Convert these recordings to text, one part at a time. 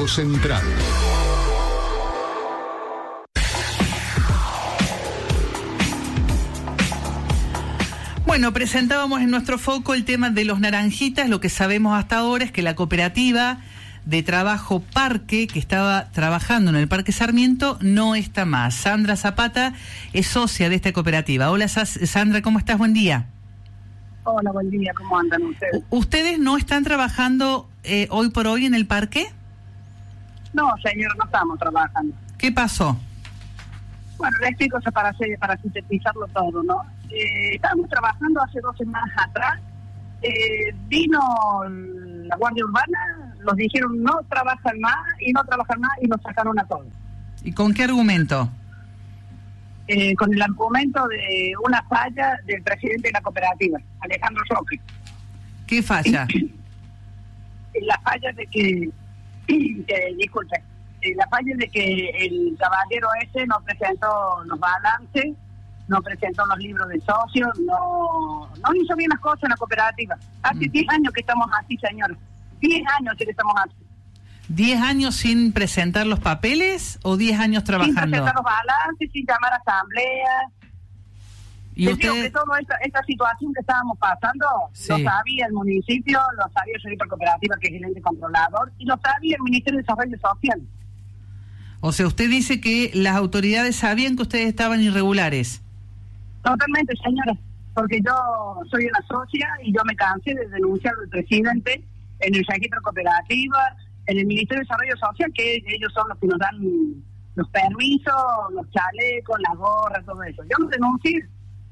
Foco Central. Bueno, presentábamos en nuestro foco el tema de los naranjitas. Lo que sabemos hasta ahora es que la cooperativa de trabajo Parque, que estaba trabajando en el Parque Sarmiento, no está más. Sandra Zapata es socia de esta cooperativa. Hola Sandra, ¿cómo estás? Buen día. Hola, buen día, ¿cómo andan ustedes? ¿Ustedes no están trabajando hoy por hoy en el parque? No, señor, no estamos trabajando. ¿Qué pasó? Bueno, le explico para sintetizarlo todo, ¿no? Estábamos trabajando hace 2 semanas atrás, vino la Guardia Urbana, nos dijeron no trabajan más y nos sacaron a todos. ¿Y con qué argumento? Con el argumento de una falla del presidente de la cooperativa, Alejandro Roque. ¿Qué falla? La falla de que, disculpe, la falla de que el caballero ese no presentó los balances, no presentó los libros de socios, no hizo bien las cosas en la cooperativa. Hace 10 años que estamos así, señor. 10 años que estamos así. ¿10 años sin presentar los papeles o 10 años trabajando? Sin presentar los balances, sin llamar a asamblea. ¿Y Les usted? digo que toda esta situación que estábamos pasando, sí, lo sabía el municipio, lo sabía el servicio cooperativa, que es el ente controlador, y lo sabía el Ministerio de Desarrollo Social. O sea, usted dice que las autoridades sabían que ustedes estaban irregulares. Totalmente, señora, porque yo soy una socia y yo me cansé de denunciar al presidente en el registro cooperativa, en el Ministerio de Desarrollo Social, que ellos son los que nos dan los permisos, los chalecos, las gorras, todo eso. Yo los denuncié,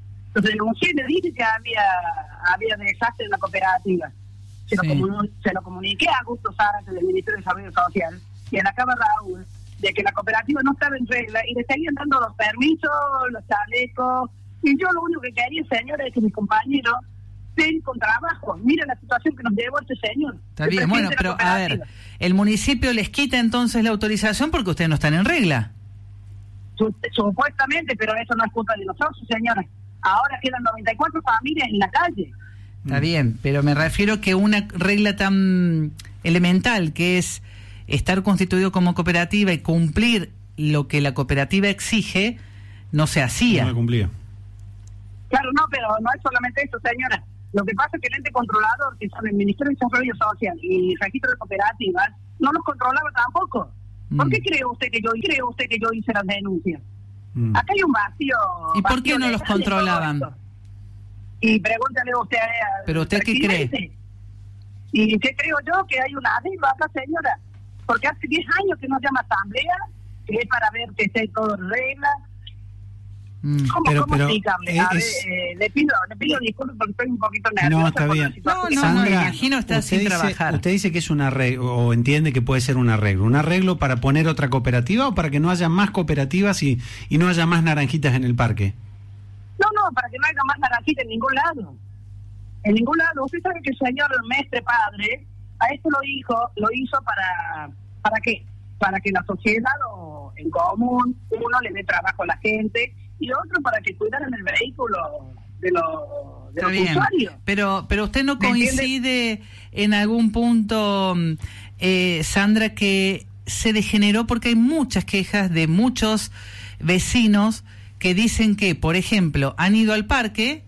le dije que había desastre en la cooperativa. Se lo comuniqué a Augusto Zárate del Ministerio de Desarrollo Social y a la Cámara Raúl de que la cooperativa no estaba en regla y le seguían dando los permisos, los chalecos. Y yo lo único que quería, señora, es que mis compañeros estén con trabajo. Mira la situación que nos llevó este señor. Está bien, bueno, pero a ver, ¿el municipio les quita entonces la autorización porque ustedes no están en regla? Supuestamente, pero eso no es culpa de nosotros, señora. Ahora quedan 94 familias en la calle. Está bien, pero me refiero que una regla tan elemental que es estar constituido como cooperativa y cumplir lo que la cooperativa exige, no se hacía. No se cumplía. Claro, no, pero no es solamente eso, señora. Lo que pasa es que el ente controlador, que son el Ministerio de Desarrollo Social y el registro de cooperativas, no los controlaba tampoco. ¿Por qué cree usted que yo hice las denuncias? Acá hay un vacío. ¿Y por qué no los controlaban? Y pregúntale usted a... ¿Pero usted qué cree? ¿Y qué creo yo? Que hay una adhesiva acá, señora. Porque hace 10 años que nos llama asamblea, que es para ver que esté todo en regla. ¿Cómo explicarle? Le pido disculpas porque estoy un poquito nerviosa. No, está bien. No, me imagino estar sin trabajar. ¿Usted dice que es un arreglo, o entiende que puede ser un arreglo? ¿Un arreglo para poner otra cooperativa o para que no haya más cooperativas y no haya más naranjitas en el parque? No, para que no haya más naranjitas en ningún lado. En ningún lado. Usted sabe que el señor Mestre Padre a esto lo hizo ¿para qué? Para que la sociedad en común, uno le dé trabajo a la gente y otro para que cuidaran el vehículo de los usuarios. Pero usted no coincide en algún punto, Sandra, que se degeneró porque hay muchas quejas de muchos vecinos que dicen que, por ejemplo, han ido al parque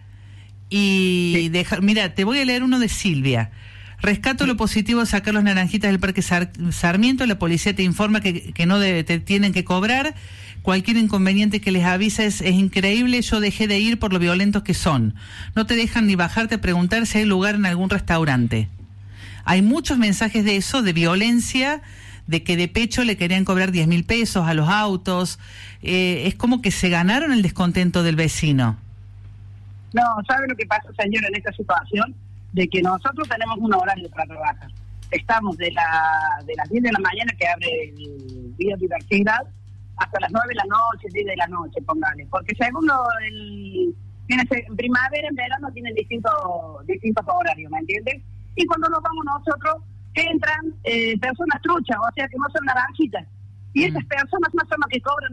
y mira, te voy a leer uno de Silvia. Rescato lo positivo de sacar los naranjitas del Parque Sarmiento. La policía te informa que no te tienen que cobrar. Cualquier inconveniente que les avisa es increíble. Yo dejé de ir por lo violentos que son. No te dejan ni bajarte a preguntar si hay lugar en algún restaurante. Hay muchos mensajes de eso, de violencia, de que de pecho le querían cobrar 10.000 pesos a los autos. Es como que se ganaron el descontento del vecino. No, ¿sabe lo que pasa, señor, en esta situación? De que nosotros tenemos un horario para trabajar. Estamos de las 10 de la mañana, que abre el Día de Diversidad, hasta las 9 de la noche, 10 de la noche, póngale. Porque según en primavera, en verano tienen distintos horarios, ¿me entiendes? Y cuando nos vamos nosotros, entran personas truchas, o sea que no son naranjitas. Y esas personas no son las que cobran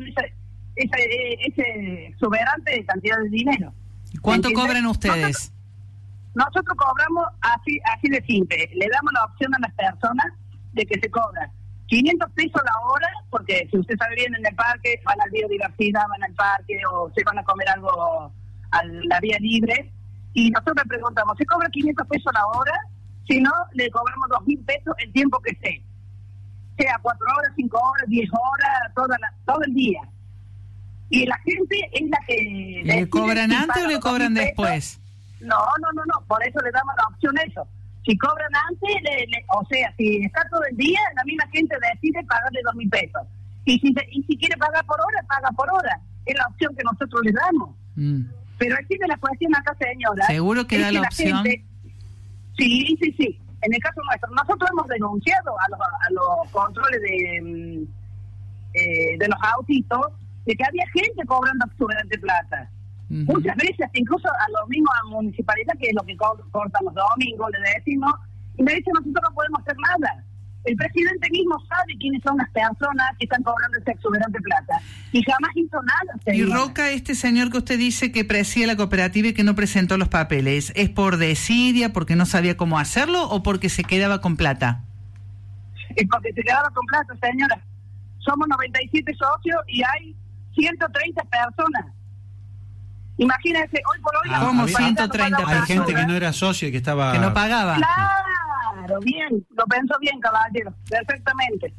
ese exuberante cantidad de dinero. ¿Cuánto cobran ustedes? Nosotros cobramos así de simple. Le damos la opción a las personas de que se cobran 500 pesos la hora, porque si usted sabe bien en el parque, van al biodiversidad, van al parque o se van a comer algo a la vía libre. Y nosotros le preguntamos, ¿se cobra 500 pesos la hora? Si no, le cobramos 2.000 pesos el tiempo que sea 4 horas, 5 horas, 10 horas, todo el día. Y la gente es la que... ¿Le cobran antes o le cobran después? No, por eso le damos la opción eso. Si cobran antes, o sea, si está todo el día, la misma gente decide pagarle 2.000 pesos. Y si quiere pagar por hora, paga por hora. Es la opción que nosotros le damos. Pero existe la cuestión acá, señora. ¿Seguro que da la opción? Gente, sí. En el caso nuestro, nosotros hemos denunciado a los controles de los autitos de que había gente cobrando exuberante plata. Muchas veces, incluso a lo mismo a la municipalidad, que es lo que cortan los domingos, le decimos, y me dicen, nosotros no podemos hacer nada. El presidente mismo sabe quiénes son las personas que están cobrando esa exuberante plata. Y jamás hizo nada, señora. Y Roca, este señor que usted dice que preside la cooperativa y que no presentó los papeles, ¿es por desidia, porque no sabía cómo hacerlo o porque se quedaba con plata? Es porque se quedaba con plata, señora. Somos 97 socios y hay 130 personas. Imagínense, hoy por hoy... ¿Cómo 130 Hay gente que no era socio y que estaba... Que no pagaba. Claro, bien, lo pensó bien, caballero. Perfectamente.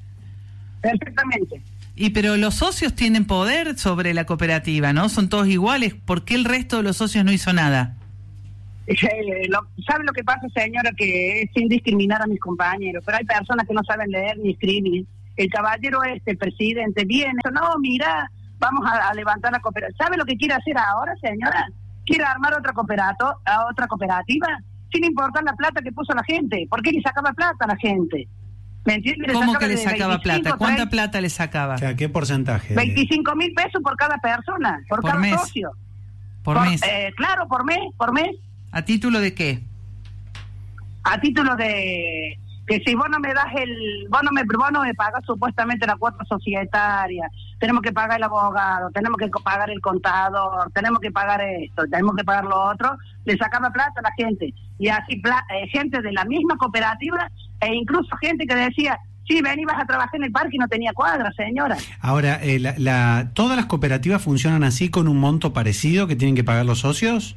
Y pero los socios tienen poder sobre la cooperativa, ¿no? Son todos iguales. ¿Por qué el resto de los socios no hizo nada? ¿Sabe lo que pasa, señora? Que es sin discriminar a mis compañeros, pero hay personas que no saben leer ni escribir. El caballero presidente, viene, no, mira, vamos a levantar la cooperativa. ¿Sabe lo que quiere hacer ahora, señora? Quiere armar otra cooperativa, sin importar la plata que puso la gente. ¿Por qué le sacaba plata a la gente? ¿Me entiendes? ¿Cómo que le sacaba plata? ¿Cuánta plata le sacaba? O sea, ¿qué porcentaje? 25.000 pesos por cada persona, por cada mes. socio. ¿Por mes? Claro, por mes. ¿A título de qué? A título de que si vos no me das vos no me pagas supuestamente la cuota societaria, tenemos que pagar el abogado, tenemos que pagar el contador, tenemos que pagar esto, tenemos que pagar lo otro, le sacaba plata a la gente. Y así gente de la misma cooperativa e incluso gente que decía, sí, ven y vas a trabajar en el parque y no tenía cuadra, señora. Ahora, ¿todas las cooperativas funcionan así con un monto parecido que tienen que pagar los socios?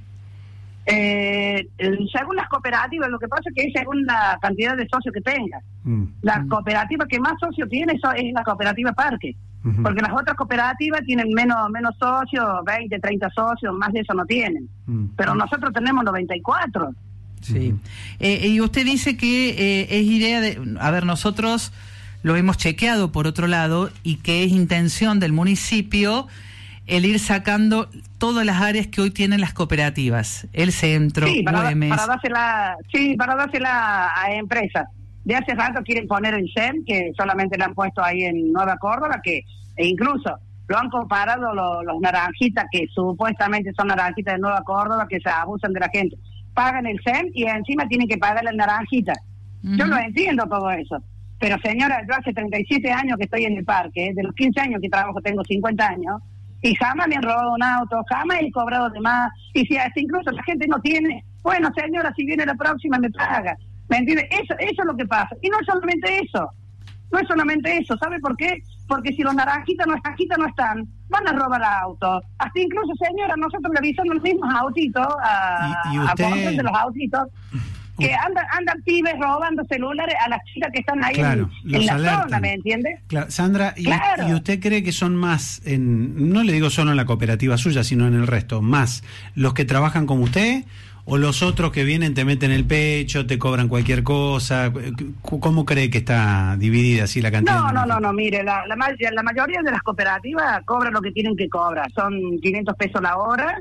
Según las cooperativas, lo que pasa es que es según la cantidad de socios que tenga. La cooperativa que más socios tiene es la cooperativa Parque, porque las otras cooperativas tienen menos socios, 20, 30 socios, más de eso no tienen. Pero nosotros tenemos 94. Sí. Y usted dice que es idea de... A ver, nosotros lo hemos chequeado por otro lado y que es intención del municipio el ir sacando todas las áreas que hoy tienen las cooperativas, el centro, Güemes. Para dársela a empresas. De hace rato quieren poner el SEM, que solamente lo han puesto ahí en Nueva Córdoba, e incluso lo han comparado los naranjitas, que supuestamente son naranjitas de Nueva Córdoba, que se abusan de la gente. Pagan el SEM y encima tienen que pagar la naranjita. Yo lo entiendo todo eso. Pero señora, yo hace 37 años que estoy en el parque, de los 15 años que trabajo tengo 50 años, y jamás me han robado un auto, jamás he cobrado de más, y si hasta incluso la gente no tiene, bueno, señora, si viene la próxima me paga, ¿me entiende? Eso es lo que pasa, y no es solamente eso, ¿sabe por qué? Porque si los naranjitas no están, van a robar autos, hasta incluso, señora, nosotros le avisamos los mismos autitos, a de los autitos, que andan pibes robando celulares a las chicas que están ahí en la zona, ¿me entiende? Claro. Sandra, ¿y usted cree que son más, no le digo solo en la cooperativa suya, sino en el resto, más los que trabajan como usted o los otros que vienen, te meten el pecho, te cobran cualquier cosa? ¿Cómo cree que está dividida así la cantidad? No, mire, la mayoría de las cooperativas cobran lo que tienen que cobrar, son 500 pesos la hora.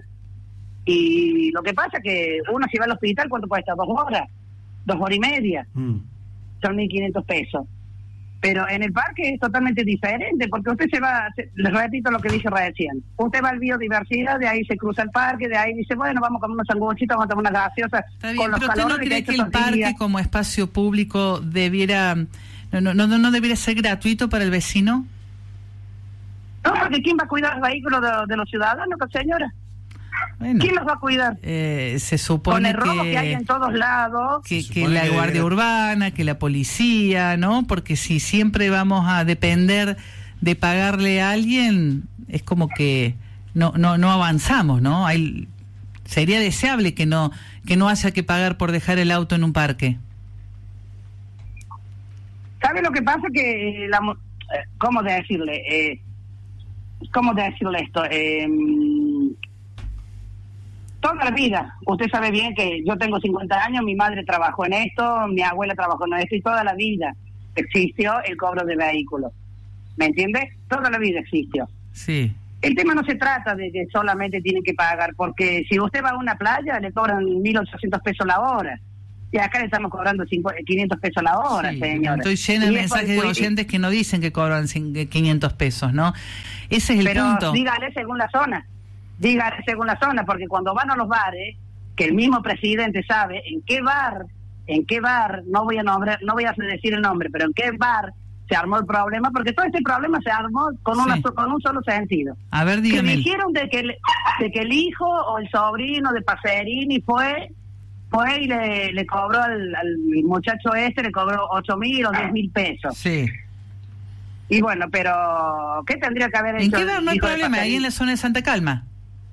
Y lo que pasa es que uno si va al hospital, ¿cuánto puede estar? 2 horas, 2 horas y media. Son 1.500 pesos. Pero en el parque es totalmente diferente, porque usted les repito lo que dije recién. Usted va al biodiversidad, de ahí se cruza el parque, de ahí dice, bueno, vamos a comer unos sanguchitos, vamos a tomar unas gaseosas. Está bien, pero ¿usted no cree que el parque como espacio público debiera, no debiera ser gratuito para el vecino? No, porque ¿quién va a cuidar los vehículos de los ciudadanos, señora? Bueno, ¿quién los va a cuidar? Se supone con el robo que hay en todos lados. Que la Guardia Urbana, que la policía, ¿no? Porque si siempre vamos a depender de pagarle a alguien, es como que no avanzamos, ¿no? Sería deseable que no haya que pagar por dejar el auto en un parque. ¿Sabe lo que pasa? Que ¿cómo decirle esto? Toda la vida, usted sabe bien que yo tengo 50 años, mi madre trabajó en esto, mi abuela trabajó en esto, y toda la vida existió el cobro de vehículos. ¿Me entiende? Toda la vida existió. Sí. El tema no se trata de que solamente tienen que pagar, porque si usted va a una playa le cobran 1.800 pesos la hora. Y acá le estamos cobrando 500 pesos la hora, sí, señora. Estoy llena de mensajes de oyentes que no dicen que cobran 500 pesos, ¿no? Ese es el punto. Pero dígale según la zona, porque cuando van a los bares, que el mismo presidente sabe en qué bar, no voy a decir el nombre, pero en qué bar se armó el problema, porque todo este problema se armó con un solo sentido. A ver, dígame. Que dijeron de que el hijo o el sobrino de Pacerini fue y le cobró al muchacho le cobró 8.000 o 10.000 pesos. Sí. Y bueno, pero ¿qué tendría que haber hecho? ¿En qué bar no hay problema? Ahí en la zona de Santa Calma.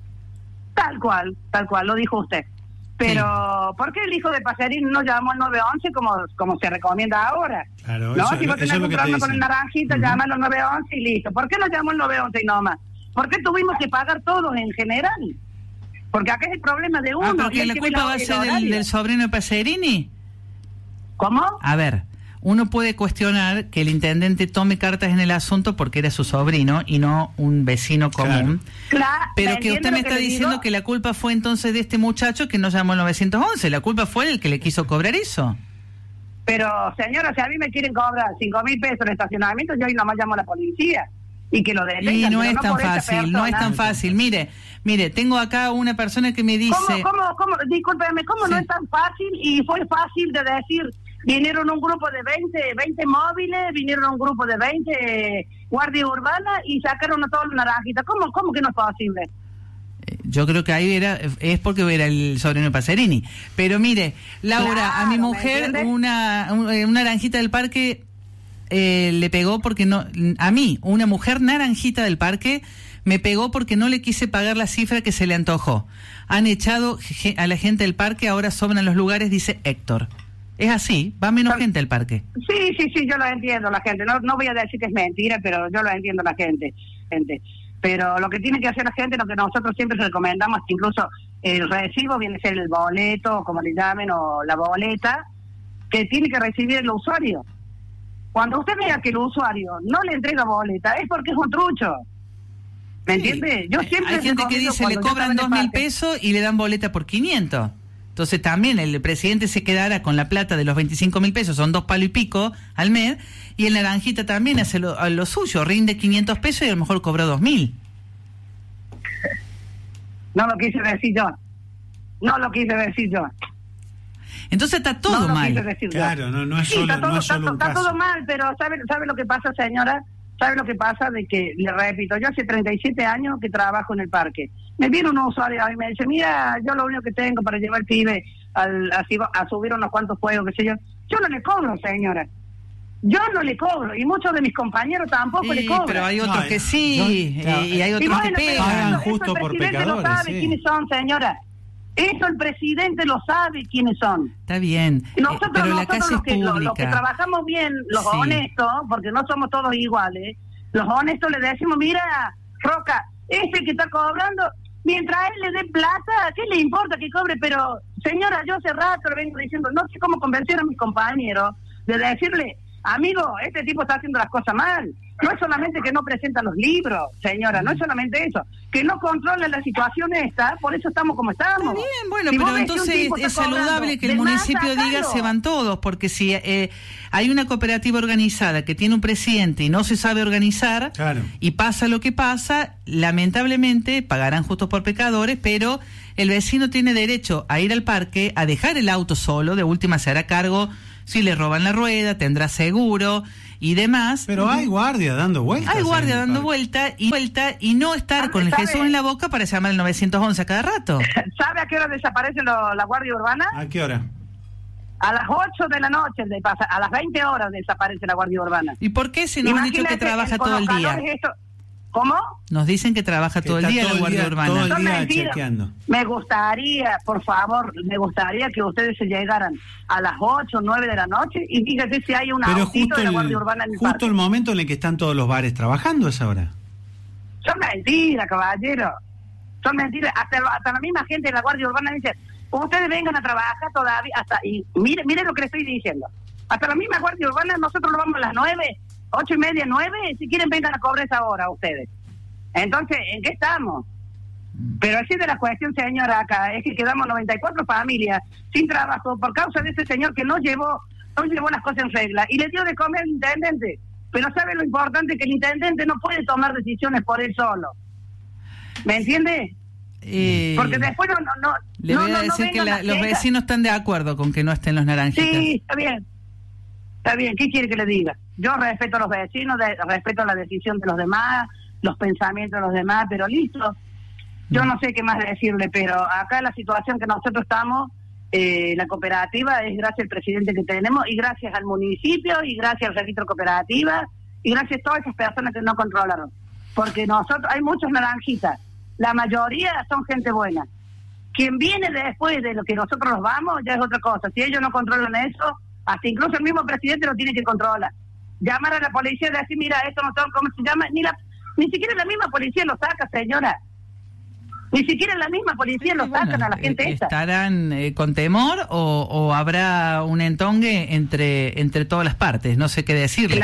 Tal cual, lo dijo usted. Pero, sí. ¿Por qué el hijo de Pacerini no llamó al 911 como se recomienda ahora? Claro, ¿no? Eso, si vos tenés un problema con el naranjito, llama al 911 y listo. ¿Por qué no llamó al 911 y no más? ¿Por qué tuvimos que pagar todos en general? Porque acá es el problema de uno. Porque la culpa va a ser del sobrino de Pacerini. ¿Cómo? A ver, uno puede cuestionar que el intendente tome cartas en el asunto porque era su sobrino y no un vecino común. Claro, pero que usted me está diciendo que la culpa fue entonces de este muchacho que no llamó al 911. La culpa fue el que le quiso cobrar eso. Pero, señora, si a mí me quieren cobrar 5.000 pesos en estacionamiento, yo hoy nomás llamo a la policía y que lo detengan. Y no es tan fácil, Mire, tengo acá una persona que me dice... ¿Cómo? Discúlpeme, ¿cómo no es tan fácil? Y fue fácil de decir, vinieron un grupo de 20 móviles, vinieron un grupo de 20 guardias urbanas y sacaron a todos los naranjitas. ¿Cómo que no es posible? Yo creo que ahí es porque era el sobrino de Pacerini. Pero mire, Laura, claro, a mi mujer una naranjita del parque le pegó porque no... A mí, una mujer naranjita del parque me pegó porque no le quise pagar la cifra que se le antojó. Han echado a la gente del parque, ahora sobran los lugares, dice Héctor. Es así, va menos gente al parque. Sí, yo lo entiendo, la gente. No voy a decir que es mentira, pero yo lo entiendo, la gente. Pero lo que tiene que hacer la gente, lo que nosotros siempre recomendamos, incluso el recibo viene a ser el boleto, como le llamen, o la boleta, que tiene que recibir el usuario. Cuando usted vea que el usuario no le entrega boleta, es porque es un trucho. ¿Me entiende? Yo siempre hay gente que dice le cobran 2.000 pesos y le dan boleta por 500. Entonces también el presidente se quedará con la plata de los 25.000 pesos, son 2 palos y pico al mes, y el naranjita también hace lo suyo, rinde 500 pesos y a lo mejor cobró 2.000. No lo quise decir yo. Entonces está todo mal. Claro, no es solo un caso. Está todo mal, pero ¿sabe lo que pasa, señora? ¿Sabe lo que pasa? De que, le repito, yo hace 37 años que trabajo en el parque. Me viene un usuario y me dice, mira, yo lo único que tengo para llevar el pibe a subir unos cuantos juegos, qué sé yo. Yo no le cobro, señora. Yo no le cobro, y muchos de mis compañeros tampoco le cobran. Pero hay otros que sí, y hay otros que pegan. Justo por pecadores. Lo sabe quiénes son, señora. Eso el presidente lo sabe quiénes son. Está bien, pero la casa es pública. Los que trabajamos bien, los honestos, porque no somos todos iguales, los honestos le decimos, mira, Roca, que está cobrando, mientras él le dé plata, ¿qué le importa que cobre? Pero, señora, yo hace rato le vengo diciendo, no sé cómo convencer a mis compañeros de decirle, amigo, este tipo está haciendo las cosas mal. No es solamente que no presenta los libros, señora, no es solamente eso, que no controla la situación esta, por eso estamos como estamos. Está bien, bueno, pero entonces es saludable que el municipio diga se van todos, porque si hay una cooperativa organizada que tiene un presidente y no se sabe organizar, claro, y pasa lo que pasa, lamentablemente pagarán justos por pecadores, pero el vecino tiene derecho a ir al parque, a dejar el auto solo, de última se hará cargo Si le roban la rueda, tendrá seguro y demás. Pero hay guardia dando vueltas. Hay guardia dando vuelta y no estar con el Jesús en la boca para llamar al 911 a cada rato. ¿Sabe a qué hora desaparece la Guardia Urbana? ¿A qué hora? A las 8 de la noche, a las 20 horas desaparece la Guardia Urbana. ¿Y por qué se nos han dicho que trabaja todo el día? ¿Cómo? Nos dicen que trabaja todo el día la Guardia Urbana. Todo el día chequeando. Me gustaría, por favor, que ustedes se llegaran a las 8 o 9 de la noche y fíjate si hay un autito de la Guardia Urbana en el parque. Justo el momento en el que están todos los bares trabajando a esa hora. Son mentiras, caballero. Son mentiras. Hasta la misma gente de la Guardia Urbana dice, ustedes vengan a trabajar todavía, y mire lo que le estoy diciendo. Hasta la misma Guardia Urbana, nosotros nos vamos a las 9, 8:30, 9, si quieren vengan a cobrar esa hora ustedes. Entonces, ¿en qué estamos? Pero así de la cuestión, señora, acá, es que quedamos 94 familias sin trabajo por causa de ese señor que no llevó las cosas en regla y le dio de comer al intendente. Pero ¿sabe lo importante? Que el intendente no puede tomar decisiones por él solo. ¿Me entiende? Porque después no le voy a decir que los vecinos están de acuerdo con que no estén los naranjitas. Sí, está bien, ¿qué quiere que le diga? Yo respeto a los vecinos, respeto la decisión de los demás, los pensamientos de los demás, pero listo, yo no sé qué más decirle, pero acá la situación que nosotros estamos, la cooperativa es gracias al presidente que tenemos y gracias al municipio y gracias al registro cooperativa y gracias a todas esas personas que no controlaron, porque nosotros hay muchos naranjitas. La mayoría son gente buena. Quien viene después de lo que nosotros nos vamos ya es otra cosa. Si ellos no controlan eso, hasta incluso el mismo presidente lo tiene que controlar. Llamar a la policía y decir, mira, esto no son, ¿cómo se llama? Ni siquiera la misma policía lo saca, señora. Ni siquiera la misma policía lo sacan a la gente esta. ¿Estarán con temor o habrá un entongue entre todas las partes? No sé qué decirle.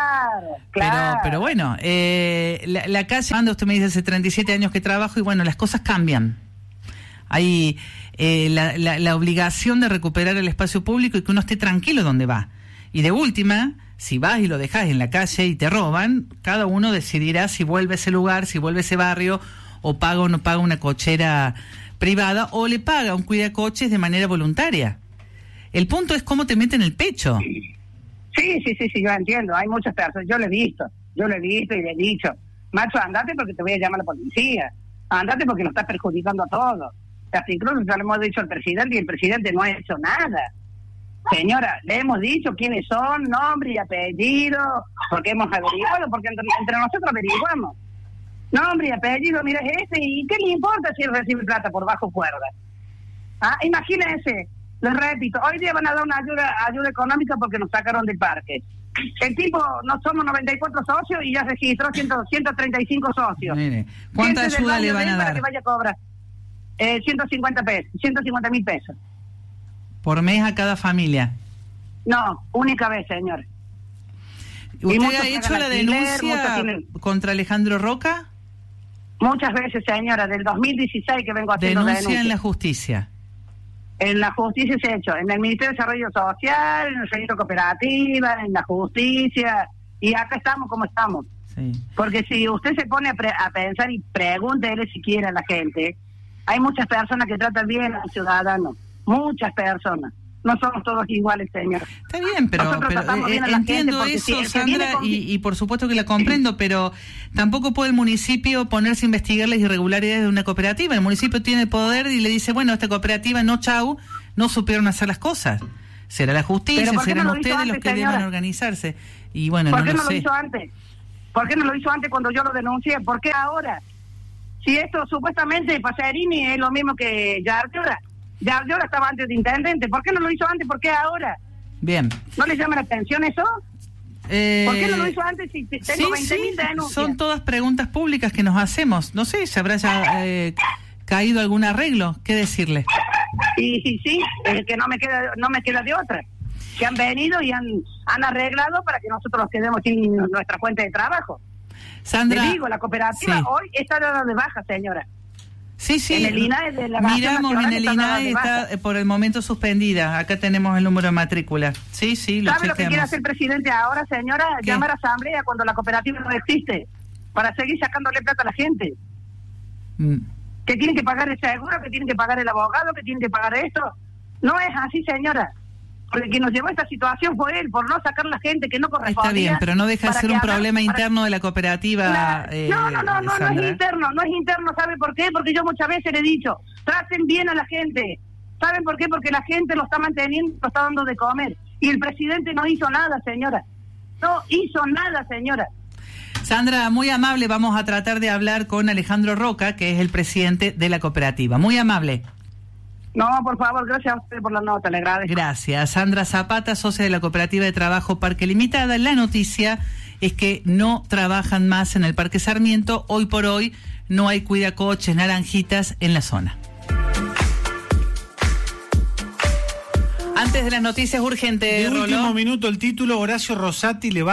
Claro. Pero bueno, la calle, usted me dice hace 37 años que trabajo y bueno, las cosas cambian. Hay la obligación de recuperar el espacio público y que uno esté tranquilo donde va. Y de última, si vas y lo dejas en la calle y te roban, cada uno decidirá si vuelve a ese lugar, si vuelve a ese barrio, o paga o no paga una cochera privada, o le paga un cuidacoches de manera voluntaria. El punto es cómo te meten el pecho. Sí, yo entiendo. Hay muchas personas, yo lo he visto y le he dicho, macho, andate porque te voy a llamar a la policía, andate porque nos estás perjudicando a todos. Hasta incluso ya le hemos dicho al presidente y el presidente no ha hecho nada. Señora, le hemos dicho quiénes son, nombre y apellido, porque hemos averiguado, porque entre nosotros averiguamos. Nombre y apellido, mira, es ese, ¿y qué le importa si él recibe plata por bajo cuerda? Imagínense, les repito, hoy día van a dar una ayuda económica porque nos sacaron del parque. El tipo, no somos 94 socios y ya registró 135 socios. Mire, ¿cuánta ayuda le van a dar? Para que vaya a cobrar 150.000 pesos. ¿Por mes a cada familia? No, única vez, señor. ¿Usted ha hecho la denuncia contra Alejandro Roca? Muchas veces, señora, del 2016 que vengo haciendo la denuncia. En la justicia. En la justicia se ha hecho, en el Ministerio de Desarrollo Social, en el Registro Cooperativa, en la justicia, y acá estamos como estamos. Sí. Porque si usted se pone a pensar y pregúntele siquiera a la gente, hay muchas personas que tratan bien a los ciudadanos, muchas personas. No somos todos iguales, señor. Está bien, pero entiendo eso, Sandra, y por supuesto que la comprendo, pero tampoco puede el municipio ponerse a investigar las irregularidades de una cooperativa. El municipio tiene el poder y le dice, bueno, esta cooperativa no supieron hacer las cosas. Será la justicia, serán ustedes los que deban organizarse. Y bueno, ¿por qué no lo hizo antes? ¿Por qué no lo hizo antes cuando yo lo denuncié? ¿Por qué ahora? Si esto supuestamente Pasarini es lo mismo que Yarlora. Yarlora estaba antes de intendente. ¿Por qué no lo hizo antes? ¿Por qué ahora? Bien. ¿No le llama la atención eso? ¿Por qué no lo hizo antes si tengo 20.000 denuncias? Son todas preguntas públicas que nos hacemos. No sé, ¿se habrá ya caído algún arreglo? ¿Qué decirle? Sí, es que no me queda de otra. Que han venido y han arreglado para que nosotros quedemos sin nuestra fuente de trabajo. Sandra, le digo, la cooperativa hoy está dada de baja, señora. Sí. En el INAE de la miramos en el INAE está por el momento suspendida. Acá tenemos el número de matrícula. Sí, lo ¿sabe lo que quiere hacer el presidente ahora, señora? ¿Qué? Llamar a asamblea cuando la cooperativa no existe, para seguir sacándole plata a la gente. Que tienen que pagar el seguro, que tienen que pagar el abogado, que tienen que pagar esto. No es así, señora. Porque quien nos llevó a esta situación fue él, por no sacar la gente que no correspondía. Está bien, pero no deja de ser un problema interno de la cooperativa. No es interno, ¿sabe por qué? Porque yo muchas veces le he dicho, traten bien a la gente. ¿Saben por qué? Porque la gente lo está manteniendo, lo está dando de comer. Y el presidente no hizo nada, señora. No hizo nada, señora. Sandra, muy amable, vamos a tratar de hablar con Alejandro Roca, que es el presidente de la cooperativa. Muy amable. No, por favor, gracias a usted por la nota, le agradezco. Gracias. Sandra Zapata, socia de la Cooperativa de Trabajo Parque Limitada. La noticia es que no trabajan más en el Parque Sarmiento. Hoy por hoy no hay cuidacoches, naranjitas en la zona. Antes de las noticias urgentes, de último minuto, el título: Horacio Rosati le va